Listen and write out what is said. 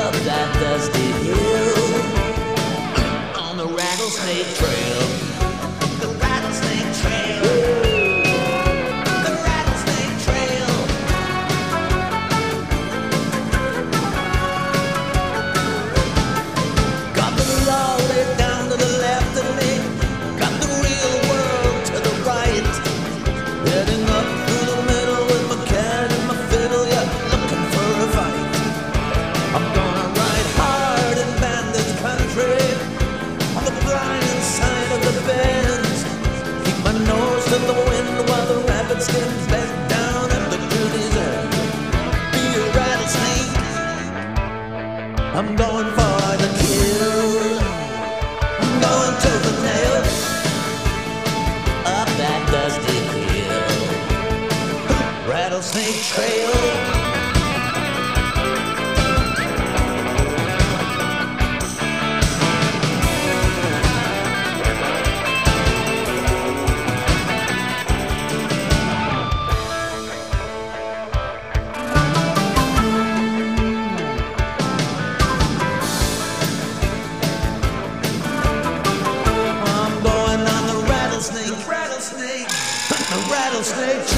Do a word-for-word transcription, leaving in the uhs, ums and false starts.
up that dusty hill on the rattlesnake trail. The rattlesnake trail. The rattlesnake trail. Got the law laid down to the left of me. Got the real world to the right. Heading up through the middle with my cat and my fiddle. Yeah, looking for a fight. I'm gonna ride hard in bandit country on the blind side of the bends. Keep my nose to the wind while the rabbit skins back down at the duty's end. Be a rattlesnake. I'm going for the kill. I'm going to the nail. Up that dusty hill. Rattlesnake trail. Rattlesnake, rattlesnake, rattlesnake.